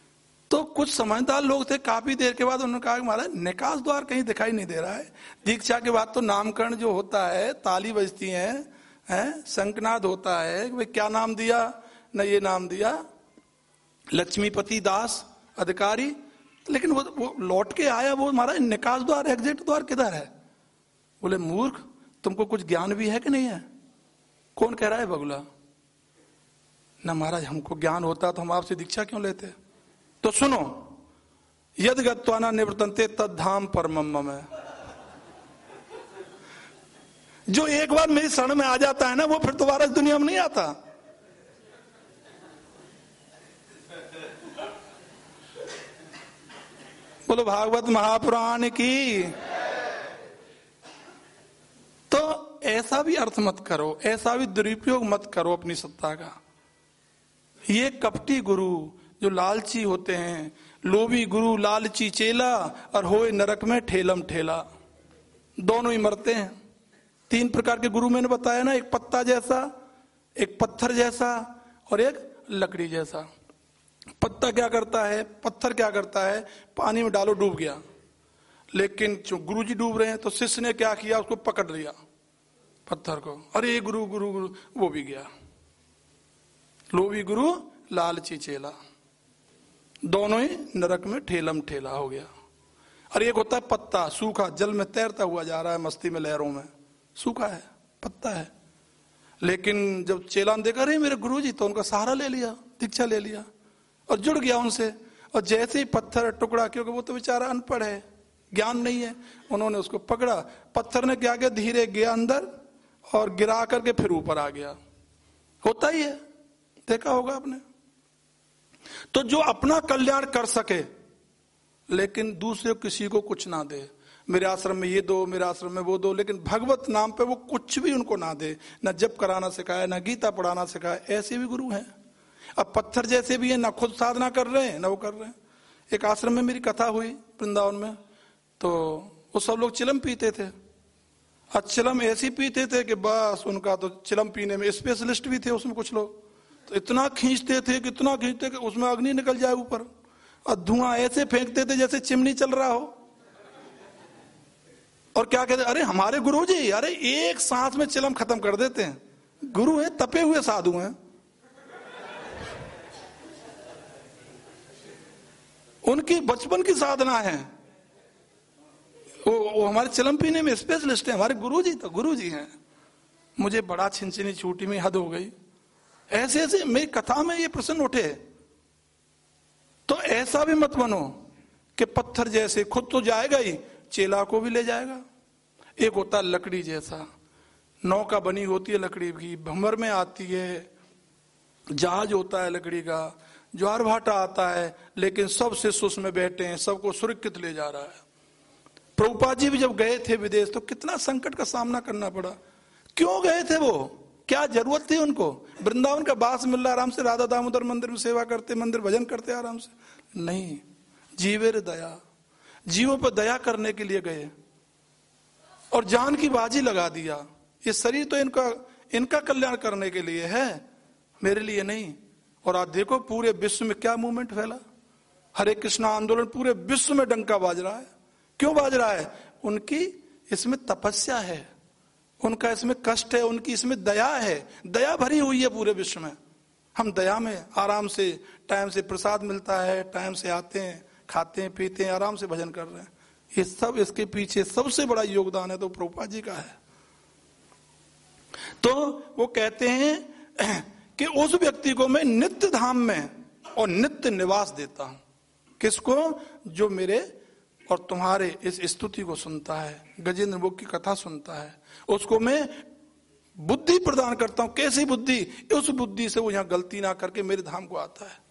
तो कुछ समझदार लोग थे, काफी देर के बाद उन्होंने कहा कि महाराज निकास द्वार कहीं दिखाई नहीं दे रहा है। दीक्षा के बाद तो नामकरण जो होता है, ताली बजती है, शंखनाद होता है, भाई क्या नाम दिया, न ये नाम दिया लक्ष्मीपति दास अधिकारी, लेकिन वो लौट के आया, वो महाराज निकास द्वार एग्जिट द्वार किधर है? बोले मूर्ख, तुमको कुछ ज्ञान भी है कि नहीं है? कौन कह रहा है बगुला? ना महाराज, हमको ज्ञान होता तो हम आपसे दीक्षा क्यों लेते? तो सुनो, यद गत्वाना निवर्तन्ते तद धाम परमम मम है। जो एक बार मेरी शरण में आ जाता है ना, वो फिर दोबारा इस दुनिया में नहीं आता। बोलो भागवत महापुराण की। तो ऐसा भी अर्थ मत करो, ऐसा भी दुरुपयोग मत करो अपनी सत्ता का। ये कपटी गुरु जो लालची होते हैं, लोभी गुरु लालची चेला, और होए नरक में ठेलम ठेला, दोनों ही मरते हैं। 3 प्रकार के गुरु मैंने बताया ना, एक पत्ता जैसा, एक पत्थर जैसा, और एक लकड़ी जैसा। पत्ता क्या करता है, पत्थर क्या करता है, पानी में डालो डूब गया। लेकिन जो गुरु जी डूब रहे हैं तो शिष्य ने क्या किया, उसको पकड़ लिया पत्थर को, अरे गुरु गुरु गुरु, वो भी गया। लोभी गुरु लालची चेला, दोनों ही नरक में ठेलम ठेला हो गया। और एक होता है पत्ता सूखा, जल में तैरता हुआ जा रहा है, मस्ती में लहरों में, सूखा है, पत्ता है। लेकिन जब चेला ने देखा, अरे मेरे गुरुजी, तो उनका सहारा ले लिया, दीक्षा ले लिया और जुड़ गया उनसे। और जैसे ही पत्थर टुकड़ा, क्योंकि वो तो बेचारा अनपढ़ है, ज्ञान नहीं है, उन्होंने उसको पकड़ा। पत्थर ने क्या किया, धीरे गया अंदर और गिरा करके फिर ऊपर आ गया। होता ही है, देखा होगा आपने। तो जो अपना कल्याण कर सके लेकिन दूसरे किसी को कुछ ना दे, मेरे आश्रम में ये दो, मेरे आश्रम में वो दो, लेकिन भगवत नाम पे वो कुछ भी उनको ना दे, ना जप कराना सिखाए, ना गीता पढ़ाना सिखाए, ऐसे भी गुरु हैं। अब पत्थर जैसे भी है, ना खुद साधना कर रहे हैं ना वो कर रहे हैं। एक आश्रम में मेरी कथा हुई वृंदावन में, तो वो सब लोग चिलम पीते थे। और चिलम ऐसी पीते थे कि बस उनका तो चिलम पीने में स्पेशलिस्ट भी थे उसमें कुछ लोग, तो इतना खींचते थे, कितना खींचते कि उसमें अग्नि निकल जाए ऊपर, और धुआं ऐसे फेंकते थे जैसे चिमनी चल रहा हो। और क्या कहते, अरे हमारे गुरु जी, अरे एक सांस में चिलम खत्म कर देते हैं, गुरु हैं, तपे हुए साधु हैं, उनकी बचपन की साधना है, वो हमारे चिलम पीने में स्पेशलिस्ट है, हमारे गुरुजी तो गुरुजी हैं। मुझे बड़ा छिनछिनी छूटी में हद हो गई। ऐसे ऐसे मेरी कथा में ये प्रश्न उठे। तो ऐसा भी मत बनो कि पत्थर जैसे, खुद तो जाएगा ही, चेला को भी ले जाएगा। एक होता है लकड़ी जैसा, नौका बनी होती है लकड़ी की, भंवर में आती है, जहाज होता है लकड़ी का, ज्वार भाटा आता है, लेकिन सब शिष्य उसमें बैठे हैं, सबको सुरक्षित ले जा रहा है। प्रभुपाद जी भी जब गए थे विदेश तो कितना संकट का सामना करना पड़ा। क्यों गए थे वो, क्या जरूरत थी उनको? वृंदावन का बास मिल रहा, आराम से राधा दामोदर मंदिर में सेवा करते, मंदिर भजन करते आराम से। नहीं, जीवेर दया, जीवों पर दया करने के लिए गए और जान की बाजी लगा दिया। ये शरीर तो इनका कल्याण करने के लिए है, मेरे लिए नहीं। और आज देखो पूरे विश्व में क्या मूवमेंट फैला, हरे कृष्णा आंदोलन पूरे विश्व में डंका बाज रहा है। क्यों बाज रहा है? उनकी इसमें तपस्या है, उनका इसमें कष्ट है, उनकी इसमें दया है, दया भरी हुई है पूरे विश्व में। हम दया में आराम से, टाइम से प्रसाद मिलता है, टाइम से आते हैं, खाते हैं, पीते हैं, आराम से भजन कर रहे हैं। ये सब इसके पीछे सबसे बड़ा योगदान है तो प्रभुपाद जी का है। तो वो कहते हैं कि उस व्यक्ति को मैं नित्य धाम में और नित्य निवास देता हूं। किसको? जो मेरे और तुम्हारे इस स्तुति को सुनता है, गजेंद्र मुख की कथा सुनता है, उसको मैं बुद्धि प्रदान करता हूं। कैसी बुद्धि? उस बुद्धि से वो यहां गलती ना करके मेरे धाम को आता है।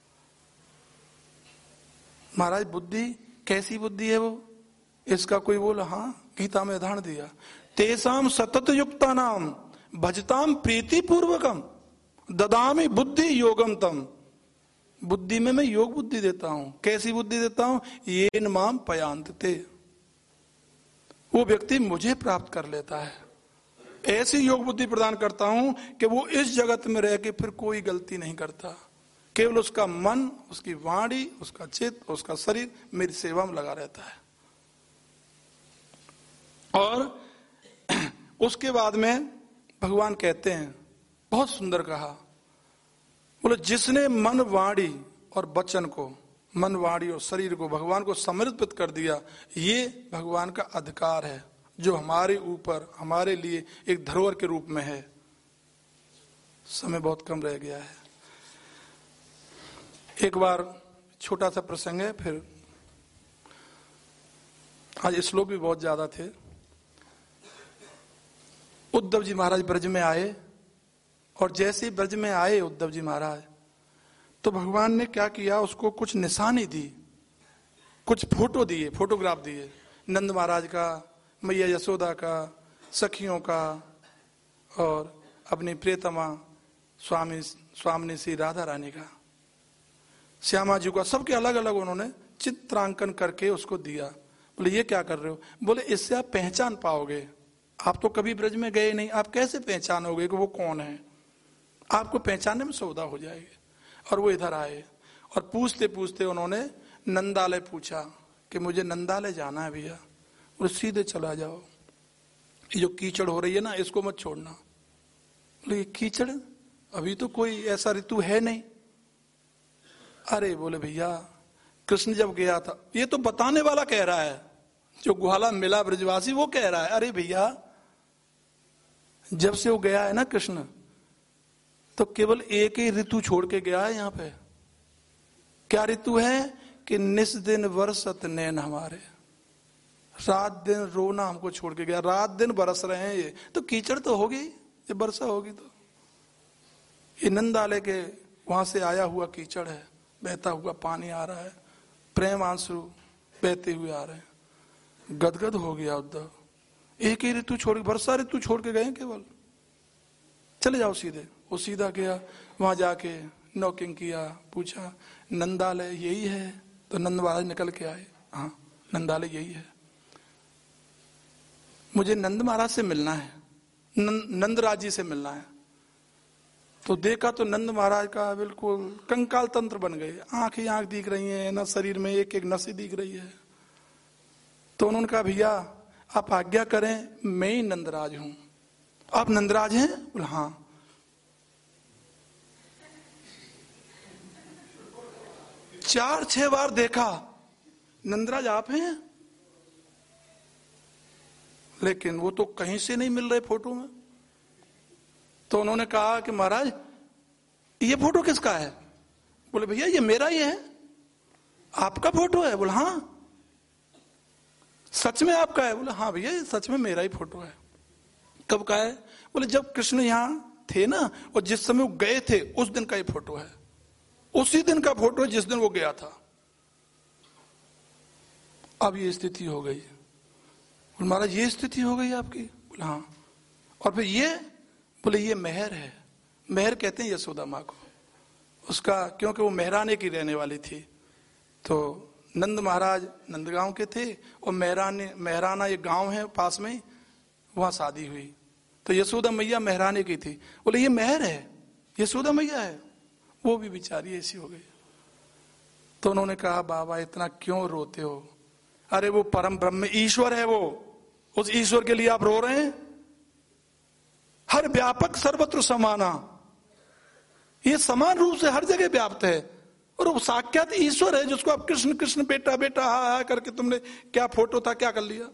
महाराज बुद्धि कैसी बुद्धि है वो? इसका कोई बोला, हाँ गीता में उदाहरण दिया, तेसाम सतत युक्ता नाम भजताम प्रीति पूर्वकम ददामी बुद्धि योगम तम। बुद्धि में मैं योग बुद्धि देता हूं। कैसी बुद्धि देता हूं? ये माम पयांतते, वो व्यक्ति मुझे प्राप्त कर लेता है। ऐसी योग बुद्धि प्रदान करता हूं कि वो इस जगत में रह के फिर कोई गलती नहीं करता। केवल उसका मन, उसकी वाणी, उसका चित्त, उसका शरीर मेरी सेवा में लगा रहता है। और उसके बाद में भगवान कहते हैं, बहुत सुंदर कहा, बोले जिसने मन, वाणी और वचन को, मन, वाणी और शरीर को भगवान को समर्पित कर दिया, ये भगवान का अधिकार है जो हमारे ऊपर, हमारे लिए एक धरोहर के रूप में है। समय बहुत कम रह गया है। एक बार छोटा सा प्रसंग है, फिर आज श्लोक भी बहुत ज्यादा थे। उद्धव जी महाराज ब्रज में आए, और जैसे ही ब्रज में आए उद्धव जी महाराज, तो भगवान ने क्या किया, उसको कुछ निशानी दी, कुछ फोटो दिए, फोटोग्राफ दिए, नंद महाराज का, मैया यशोदा का, सखियों का, और अपनी प्रियतमा स्वामिनी श्री राधा रानी का, श्यामा जी का, सबके अलग अलग उन्होंने चित्रांकन करके उसको दिया। बोले ये क्या कर रहे हो? बोले इससे आप पहचान पाओगे, आप तो कभी ब्रज में गए नहीं, आप कैसे पहचानोगे कि वो कौन है? आपको पहचानने में सुविधा हो जाएगी। और वो इधर आए, और पूछते पूछते उन्होंने नंदालय पूछा कि मुझे नंदालय जाना है भैया। बोले सीधे चला जाओ, ये जो कीचड़ हो रही है ना, इसको मत छोड़ना। बोले ये कीचड़, अभी तो कोई ऐसा ऋतु है नहीं। अरे बोले भैया, कृष्ण जब गया था, ये तो बताने वाला कह रहा है, जो ग्वाला मिला ब्रजवासी वो कह रहा है, अरे भैया जब से वो गया है ना कृष्ण, तो केवल एक ही ऋतु छोड़ के गया है यहाँ पे। क्या ऋतु है? कि निस दिन बरसत नैन हमारे, रात दिन रोना हमको छोड़ के गया, रात दिन बरस रहे हैं। ये तो कीचड़ तो होगी, ये वर्षा होगी। तो ये नंदालय के वहां से आया हुआ कीचड़ है, बहता हुआ पानी आ रहा है, प्रेम आंसू बहते हुए आ रहे हैं। गदगद हो गया उद्धव, एक ही ऋतु छोड़, वर्षा ऋतु छोड़ के गए केवल। चले जाओ सीधे। वो सीधा गया, वहां जाके नॉकिंग किया, पूछा नंदालय यही है? तो नंद महाराज निकल के आए, हाँ नंदालय यही है, मुझे नंद महाराज से मिलना है, नंदराज जी से मिलना है। तो देखा तो नंद महाराज का बिल्कुल कंकाल तंत्र बन गए, आंख ही आंख दिख रही है ना, शरीर में एक एक नसें दिख रही है। तो उन्होंने कहा भैया आप आज्ञा करें, मैं ही नंदराज हूं। आप नंदराज हैं? बोले हाँ। चार छह बार देखा, नंदराज आप हैं? लेकिन वो तो कहीं से नहीं मिल रहे फोटो में। तो उन्होंने कहा कि महाराज ये फोटो किसका है? बोले भैया ये मेरा ही है। आपका फोटो है? बोले हाँ। सच में आपका है? बोले हाँ भैया ये सच में मेरा ही फोटो है। कब का है? बोले जब कृष्ण यहां थे ना, और जिस समय वो गए थे उस दिन का ये फोटो है, उसी दिन का फोटो है जिस दिन वो गया था। अब ये स्थिति हो गई। बोले महाराज ये स्थिति हो गई आपकी? बोले हाँ। और फिर ये? बोले ये मेहर है। मेहर कहते हैं यशोदा माँ को, उसका, क्योंकि वो मेहराने की रहने वाली थी। तो नंद महाराज नंदगांव के थे, और मेहराना एक गांव है पास में, वहां शादी हुई। तो यशोदा मैया मेहराने की थी। बोले ये मेहर है, यशोदा मैया है। वो भी बेचारी ऐसी हो गई। तो उन्होंने कहा बाबा इतना क्यों रोते हो? अरे वो परम ब्रह्म ईश्वर है, वो, उस ईश्वर के लिए आप रो रहे हैं? हर व्यापक सर्वत्र समाना, ये समान रूप से हर जगह व्याप्त है, और वो साक्षात ईश्वर है जिसको आप कृष्ण कृष्ण बेटा बेटा हा हा करके तुमने क्या फोटो था क्या कर लिया।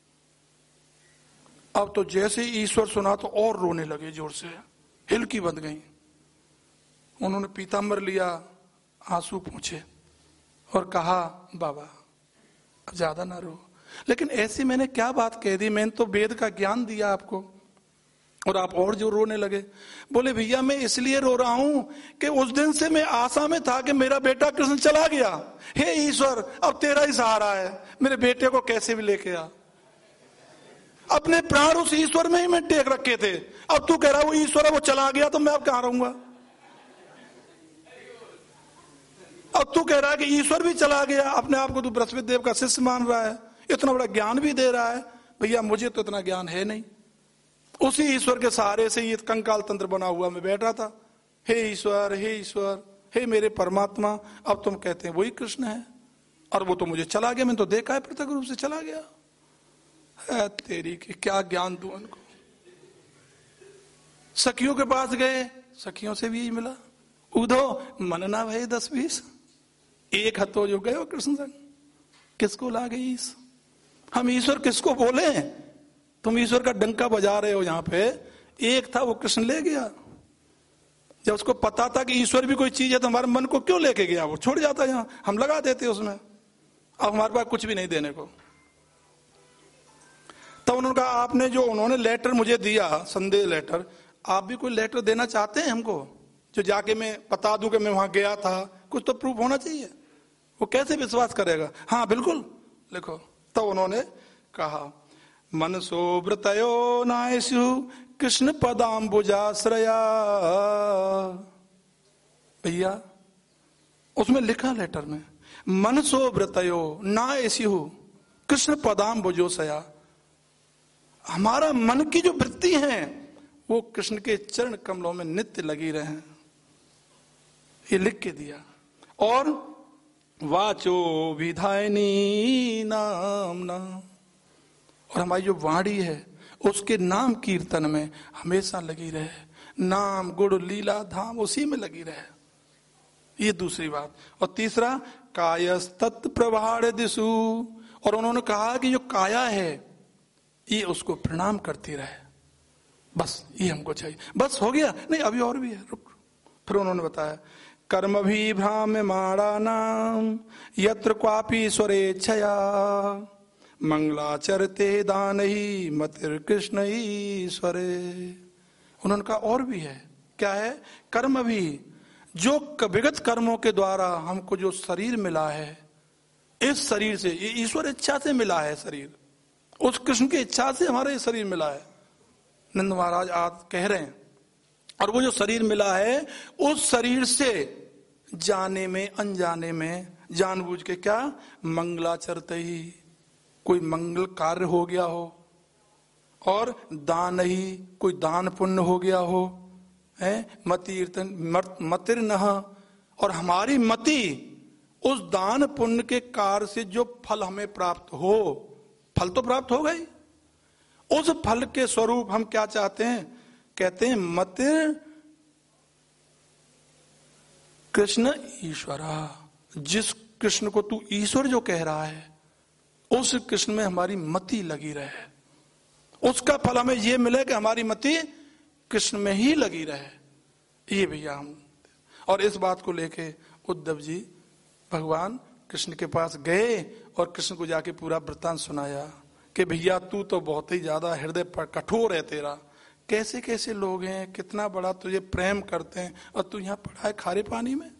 अब तो जैसे ईश्वर सुना तो और रोने लगे जोर से, हिलकी बंध गई। उन्होंने पीतांबर लिया, आंसू पूछे और कहा बाबा अब ज्यादा ना रो। लेकिन ऐसी मैंने क्या बात कह दी? मैंने तो वेद का ज्ञान दिया आपको, और आप और जो रोने लगे। बोले भैया मैं इसलिए रो रहा हूं कि उस दिन से मैं आशा में था कि मेरा बेटा कृष्ण चला गया। हे ईश्वर अब तेरा ही सहारा है, मेरे बेटे को कैसे भी लेके आ। अपने प्राण उस ईश्वर में ही मैं टेक रखे थे, अब तू कह रहा वो ईश्वर है वो चला गया तो मैं अब कहां रहूंगा? अब तू कह रहा है कि ईश्वर भी चला गया, अपने आप को तू बृहस्पति देव का शिष्य मान रहा है, इतना बड़ा ज्ञान भी दे रहा है। भैया मुझे तो इतना ज्ञान है नहीं, उसी ईश्वर के सहारे से ये कंकाल तंत्र बना हुआ मैं बैठा था। हे ईश्वर हे मेरे परमात्मा, अब तुम कहते हैं वही कृष्ण है, और वो तो मुझे चला गया, मैंने तो देखा है प्रत्यक्ष रूप से चला गया है। तेरी की क्या ज्ञान दूं उनको। सखियों के पास गए, सखियों से भी यही मिला, उधो मन ना भय 10-20, एक हथो जो गए कृष्ण संग, किसको ला गई। हम ईश्वर किसको बोले, तुम ईश्वर का डंका बजा रहे हो यहाँ पे, एक था वो कृष्ण ले गया। जब उसको पता था कि ईश्वर भी कोई चीज है तो हमारे मन को क्यों लेके गया, वो छोड़ जाता यहाँ, हम लगा देते उसमें। अब हमारे पास कुछ भी नहीं देने को। तब उन्होंने कहा आपने जो उन्होंने लेटर मुझे दिया, संदेश लेटर, आप भी कोई लेटर देना चाहते हैं हमको, जो जाके मैं बता दूं कि मैं वहां गया था, कुछ तो प्रूफ होना चाहिए। वो कैसे विश्वास करेगा। हाँ बिल्कुल लिखो। तब उन्होंने कहा मनसो व्रतयो नायसु कृष्ण पदाम्बुजाश्रया। भैया उसमें लिखा लेटर में, मनसो व्रतयो नायसु कृष्ण पदाम्बुजोसया, हमारा मन की जो वृत्ति है वो कृष्ण के चरण कमलों में नित्य लगी रहे। ये लिख के दिया। और वाचो विधायनी नामना, और हमारी जो वाणी है उसके नाम कीर्तन में हमेशा लगी रहे, नाम गुण लीला धाम उसी में लगी रहे। ये दूसरी बात। और तीसरा कायस्तत् प्रभाड़ दिशु, और उन्होंने कहा कि जो काया है ये उसको प्रणाम करती रहे, बस ये हमको चाहिए। बस हो गया? नहीं, अभी और भी है, रुक। फिर उन्होंने बताया कर्म भी भ्राम माड़ा नाम यत्र क्वापि स्वरेच्छया मंगलाचरते दान ही मतिर कृष्ण ईश्वरे। उन्होंने कहा और भी है। क्या है? कर्म भी, जो विगत कर्मों के द्वारा हमको जो शरीर मिला है, इस शरीर से, ये ईश्वर इच्छा से मिला है शरीर, उस कृष्ण की इच्छा से हमारा ये शरीर मिला है। नंद महाराज आज कह रहे हैं, और वो जो शरीर मिला है उस शरीर से जाने में अनजाने में जानबूझ के क्या मंगलाचरते ही, कोई मंगल कार्य हो गया हो, और दान ही, कोई दान पुण्य हो गया हो, है मतिर नह, और हमारी मति उस दान पुण्य के कार्य से जो फल हमें प्राप्त हो, फल तो प्राप्त हो गई, उस फल के स्वरूप हम क्या चाहते हैं? कहते हैं मतिर कृष्ण ईश्वरा, जिस कृष्ण को तू ईश्वर जो कह रहा है उस कृष्ण में हमारी मति लगी रहे, उसका फल हमें ये मिले कि हमारी मति कृष्ण में ही लगी रहे। ये भैया हम, और इस बात को लेके उद्धव जी भगवान कृष्ण के पास गए और कृष्ण को जाके पूरा वृत्तांत सुनाया कि भैया तू तो बहुत ही ज्यादा हृदय पर कठोर है, तेरा कैसे कैसे लोग हैं, कितना बड़ा तुझे प्रेम करते हैं, और तू यहाँ पड़ा है खारे पानी में।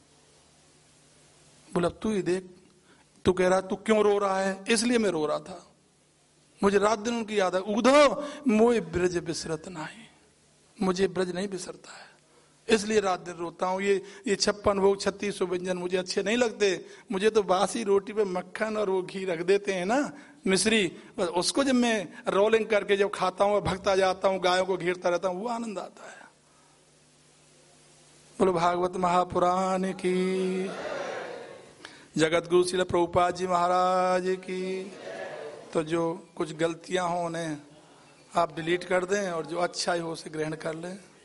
बोला तू ही देख, तू कह रहा तू क्यों रो रहा है? इसलिए मैं रो रहा था, मुझे रात दिन उनकी याद है। उधो मोय ब्रज बिसरत नहीं, मुझे ब्रज नहीं बिसरता है, इसलिए रात दिन रोता हूँ। ये 56 भोग 36 व्यंजन मुझे अच्छे नहीं लगते। मुझे तो बासी रोटी पे मक्खन और वो घी रख देते हैं ना, मिश्री, बस उसको जब मैं रोलिंग करके जब खाता हूँ, भगता जाता हूँ, गायों को घेरता रहता हूँ, वो आनंद आता है। बोलो भागवत महापुराण की, जगत गुरु श्रील प्रभुपाद जी महाराज की। तो जो कुछ गलतियां हो उन्हें आप डिलीट कर दें, और जो अच्छा हो उसे ग्रहण कर लें।